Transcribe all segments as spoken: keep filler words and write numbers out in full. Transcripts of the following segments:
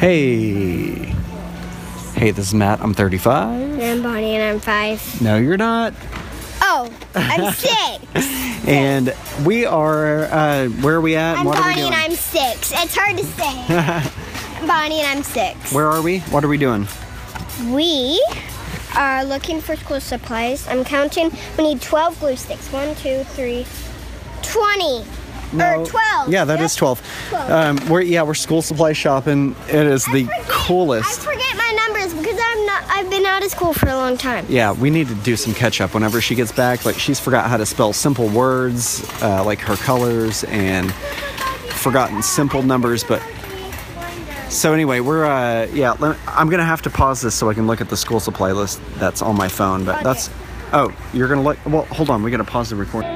Hey. Hey, this is Matt. I'm thirty-five. And I'm Bonnie, and I'm five. No, you're not. Oh, I'm six. And we are, uh, where are we at? I'm what Bonnie, are we doing? and I'm six. It's hard to say. I'm Bonnie, and I'm six. Where are we? What are we doing? We are looking for school supplies. I'm counting. We need twelve glue sticks. One, two, three, twenty. No. Or twelve. Yeah, that Yep. is twelve. twelve. Um, we're yeah, we're school supply shopping. It is the I forget, coolest. I forget my numbers because I'm not. I've been out of school for a long time. Yeah, we need to do some catch up whenever she gets back. Like, she's forgot how to spell simple words, uh, like her colors, and forgotten simple numbers. But so anyway, we're uh, yeah. Let, I'm gonna have to pause this so I can look at the school supply list that's on my phone. But Okay. that's oh, you're gonna look. Well, hold on. We gotta pause the recording.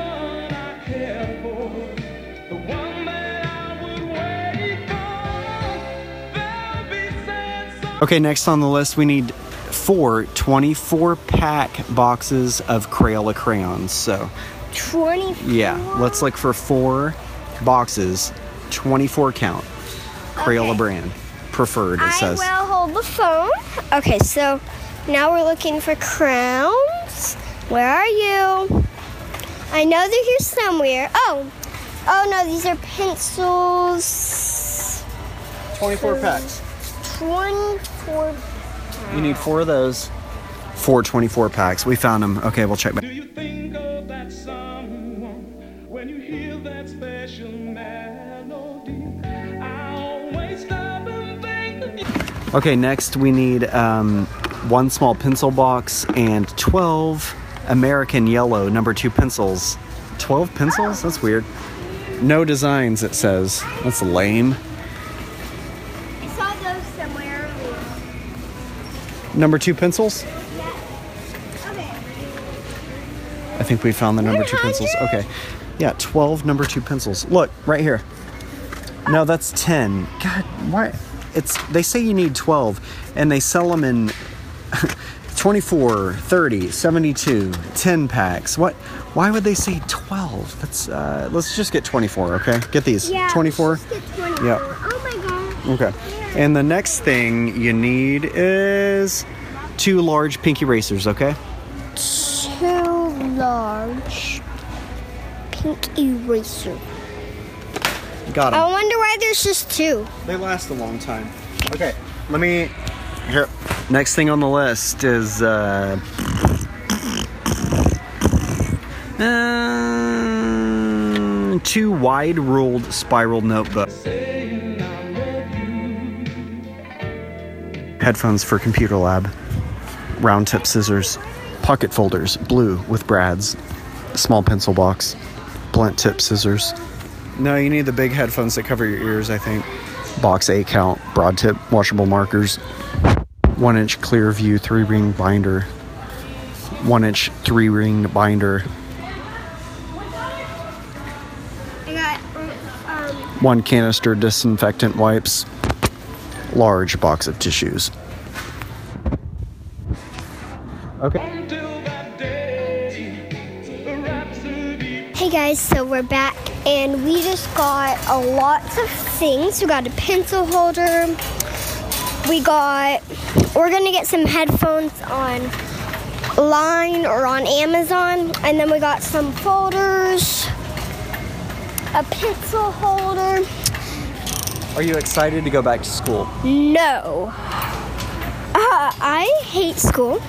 Okay, next on the list, we need four twenty-four pack boxes of Crayola crayons. So, Twenty-four. yeah, let's look for four boxes, twenty-four count, Crayola Okay. brand, preferred, it I says. will hold the phone. Okay, so now we're looking for crowns. Where are you? I know they're here somewhere. Oh, oh no, these are pencils. twenty-four packs. twenty-four. You need four of those. Four twenty-four packs. We found them. Okay, we'll check back. Do you think of that someone when you hear that special melody? I always stop and think of you. Okay, next we need um, one small pencil box and twelve American Yellow number two pencils. twelve pencils? That's weird. No designs, it says. That's lame. I saw those somewhere earlier. Number two pencils? Okay. I think we found the number two pencils. one hundred? Okay. Yeah, twelve number two pencils. Look, right here. No, that's ten. God, why? It's they say you need twelve, and they sell them in twenty-four, thirty, seventy-two, ten packs. What? Why would they say twelve? That's uh let's just get twenty-four, okay? Get these. Yeah. twenty-four. Let's just get twenty-four. Yeah. Oh my god. Okay. And the next thing you need is two large pink erasers, okay? Two large pink eraser. Got I them. wonder why there's just two. They last a long time. Okay, let me... Here. Next thing on the list is... Uh, uh, two wide-ruled spiral notebooks. Headphones for computer lab. Round tip scissors. Pocket folders, blue with brads. Small pencil box. Blunt tip scissors. No, you need the big headphones that cover your ears, I think. Box A count, broad tip, washable markers. One inch clear view, three ring binder. One inch, three ring binder. I got um One canister disinfectant wipes. Large box of tissues. Okay. Until that day, a rhapsody. Hey guys, so we're back and we just got a lots of things. We got a pencil holder. We got we're gonna get some headphones online or on Amazon, and then we got some folders, a pencil holder. Are you excited to go back to school? No. Uh, I hate school.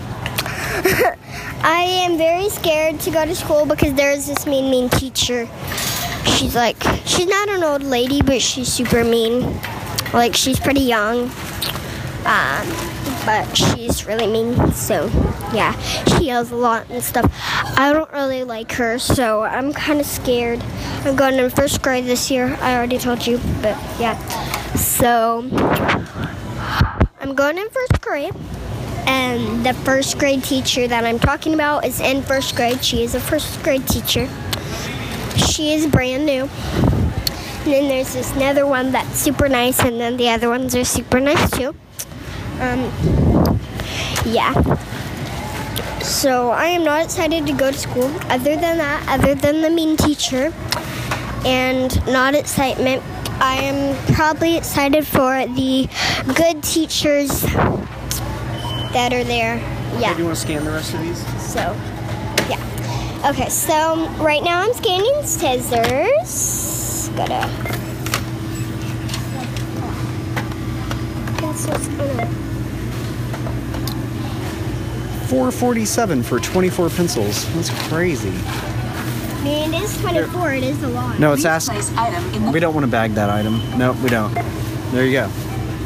I am very scared to go to school because there's this mean, mean teacher. She's like, she's not an old lady, but she's super mean. Like, she's pretty young. Um, but she's really mean. So, yeah, she yells a lot and stuff. I don't really like her, so I'm kind of scared. I'm going in first grade this year. I already told you, but yeah. So, I'm going in first grade. And the first grade teacher that I'm talking about is in first grade. She is a first grade teacher. She is brand new. And then there's this another one that's super nice, and then the other ones are super nice too. Um, yeah. So I am not excited to go to school. Other than that, other than the mean teacher, and not excitement I am probably excited for the good teachers that are there. Yeah. Hey, do you want to scan the rest of these? So, yeah. Okay, so right now I'm scanning scissors. Gotta. Pencils. Oh no. four forty-seven for twenty-four pencils. That's crazy. I mean, it is twenty-four. It is a lot. No, it's asked. We don't want to bag that item. No, we don't. There you go.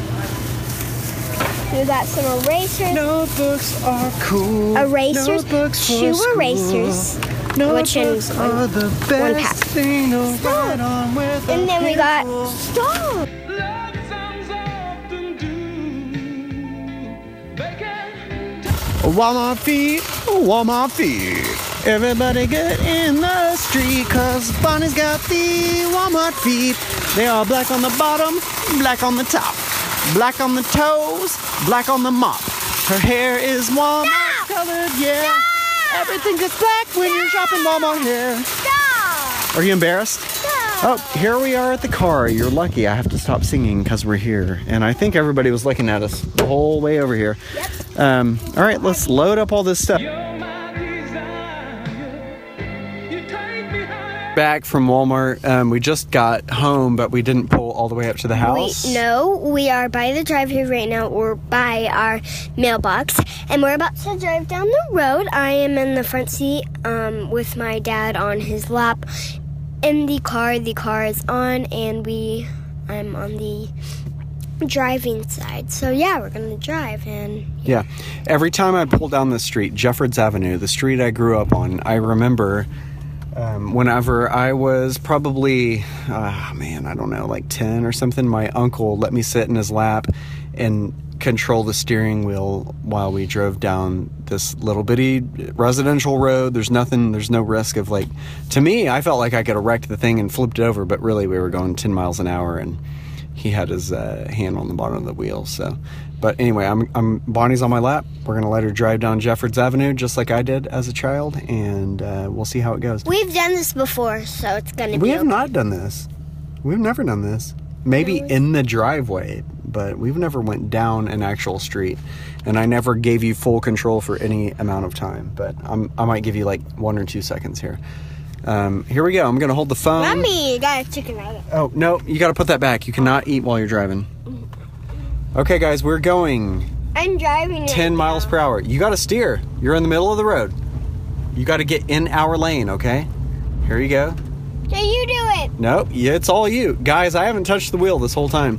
We got some erasers. Notebooks are cool. Erasers. Notebooks for Shoe school. erasers. Notebooks Which is are the one best pack. thing to Stop. write on with And a then we got pencil. stop. Love songs often do. They can Walmart feet, Walmart feet. Everybody get in the street, cause Bonnie's got the Walmart feet. They are black on the bottom, black on the top. Black on the toes, black on the mop. Her hair is Walmart Stop. colored, yeah. Stop. Everything is black when you're shopping Walmart here. Stop. Are you embarrassed? Stop. Oh, here we are at the car. You're lucky I have to stop singing because we're here. And I think everybody was looking at us the whole way over here. Yep. Um, all right, let's load up all this stuff. You're my desire. You take me higher. Back from Walmart. Um, we just got home, but we didn't pull all the way up to the house. We, no, we are by the driveway right now, or by our mailbox, and we're about to drive down the road. I am in the front seat um, with my dad on his lap. In the car, the car is on, and we, I'm on the driving side. So yeah, we're gonna drive, and Yeah. Every time I pull down the street, Jeffords Avenue, the street I grew up on, I remember um, whenever I was probably, uh, man, I don't know, like ten or something, my uncle let me sit in his lap and control the steering wheel while we drove down this little bitty residential road. There's nothing, there's no risk of like, to me, I felt like I could have wrecked the thing and flipped it over, but really we were going ten miles an hour and he had his uh, hand on the bottom of the wheel. So, but anyway, I'm, I'm Bonnie's on my lap. We're gonna let her drive down Jeffords Avenue just like I did as a child, and uh, we'll see how it goes. we've done this before, so it's gonna We be have okay. not done this. We've never done this. Maybe Really? in the driveway, but we've never went down an actual street. And I never gave you full control for any amount of time. But I'm, I might give you like one or two seconds here. Um, here we go. I'm going to hold the phone. Mommy, you got a chicken nugget. Oh, no. You got to put that back. You cannot eat while you're driving. Okay, guys. We're going I'm driving it ten miles now. per hour. You got to steer. You're in the middle of the road. You got to get in our lane, okay? Here you go. So you do it. Nope, yeah, it's all you. Guys, I haven't touched the wheel this whole time.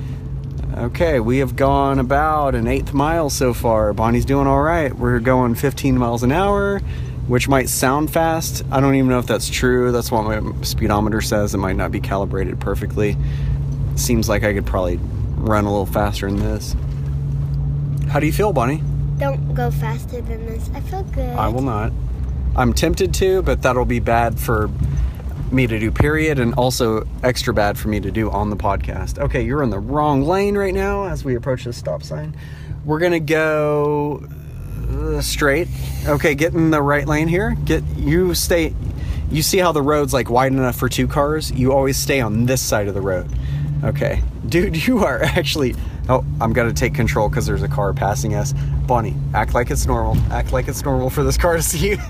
Okay, we have gone about an eighth mile so far. Bonnie's doing all right. We're going fifteen miles an hour, which might sound fast. I don't even know if that's true. That's what my speedometer says. It might not be calibrated perfectly. Seems like I could probably run a little faster than this. How do you feel, Bonnie? Don't go faster than this. I feel good. I will not. I'm tempted to, but that'll be bad for me to do, period, and also extra bad for me to do on the podcast. Okay, you're in the wrong lane right now as we approach the stop sign. We're gonna go uh, straight. Okay, get in the right lane here. Get you stay. You see how the road's like wide enough for two cars? You always stay on this side of the road. Okay, dude, you are actually. Oh, I'm gonna take control because there's a car passing us. Bonnie, act like it's normal. Act like it's normal for this car to see you.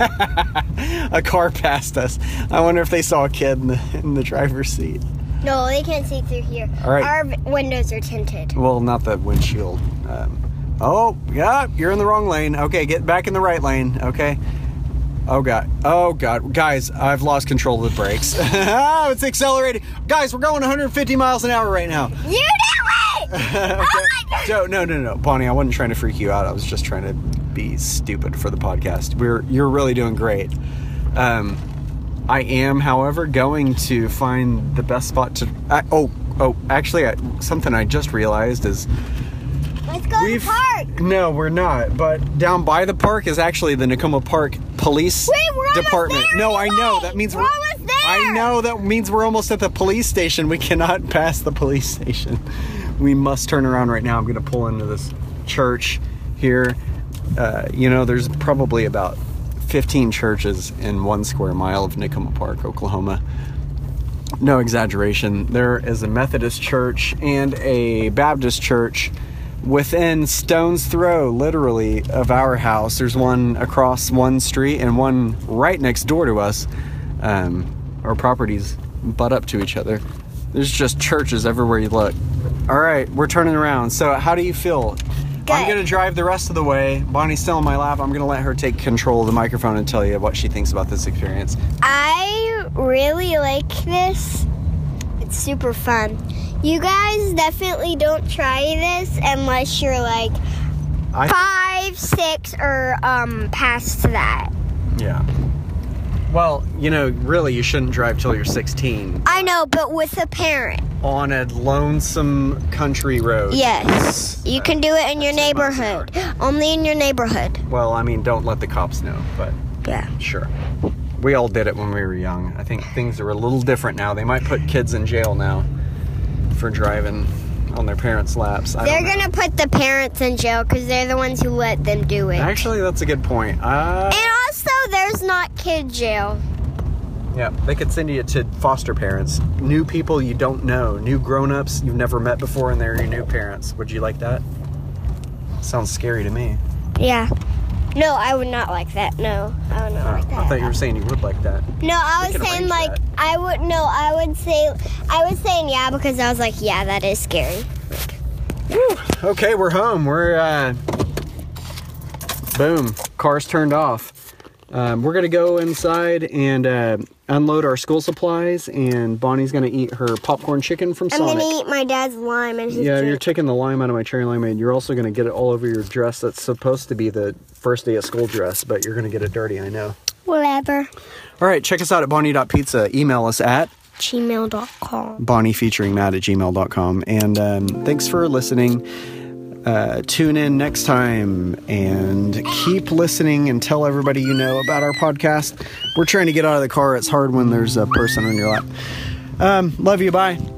A car passed us. I wonder if they saw a kid in the in the driver's seat. No, they can't see through here. All right. Our v- windows are tinted. Well, not the windshield. Um, oh, yeah, you're in the wrong lane. Okay, get back in the right lane. Okay. Oh, God. Oh, God. Guys, I've lost control of the brakes. Oh, it's accelerating. Guys, we're going one hundred fifty miles an hour right now. You do it! Okay. Oh, my God. No, no, no, no. Bonnie, I wasn't trying to freak you out. I was just trying to be stupid for the podcast. We're You're really doing great. Um, I am, however, going to find the best spot to... I, oh, oh, actually, I, something I just realized is... Let's go to the park. No, we're not. But down by the park is actually the Nakoma Park Police Wait, we're almost Department. there No, I know. anyway. That means We're we're, almost there. I know that means we're almost at the police station. We cannot pass the police station. We must turn around right now. I'm going to pull into this church here. Uh, you know, there's probably about fifteen churches in one square mile of Nakoma Park, Oklahoma. No exaggeration. There is a Methodist church and a Baptist church within stone's throw, literally, of our house. There's one across one street and one right next door to us. Um, our properties butt up to each other. There's just churches everywhere you look. All right, we're turning around. So how do you feel? Good. I'm going to drive the rest of the way. Bonnie's still in my lap. I'm going to let her take control of the microphone and tell you what she thinks about this experience. I really like this. It's super fun. You guys definitely don't try this unless you're like I, five, six, or um past that. Yeah. Well, you know, really, you shouldn't drive till you're sixteen. I know, but with a parent. On a lonesome country road. Yes. You can do it in your ten miles an neighborhood. Only in your neighborhood. Well, I mean, don't let the cops know, but Yeah. sure. We all did it when we were young. I think things are a little different now. They might put kids in jail now for driving on their parents' laps. I They're don't know. going to put the parents in jail because they're the ones who let them do it. Actually, that's a good point. Uh, And also, there's not kid jail. yeah, they could send you to foster parents. New people you don't know. New grown-ups you've never met before, and they're your new parents. Would you like that? Sounds scary to me. Yeah. No, I would not like that. No, I would not Oh, like that. I thought you were saying you would like that. No, I We was can saying arrange like that. I would no, I would say I was saying yeah because I was like yeah, that is scary. Okay, we're home. We're, uh, boom, car's turned off. Um, we're going to go inside and uh, unload our school supplies, and Bonnie's going to eat her popcorn chicken from I'm Sonic. gonna eat my dad's lime and his Yeah, drink. you're taking the lime out of my cherry limeade. You're also going to get it all over your dress that's supposed to be the first day of school dress, but you're going to get it dirty, I know. Whatever. All right, check us out at bonnie dot pizza. Email us at gmail dot com. Bonnie featuring Matt at gmail dot com. And um, thanks for listening. Uh, tune in next time and keep listening and tell everybody you know about our podcast. We're trying to get out of the car. It's hard when there's a person on your lap. Um, love you. Bye.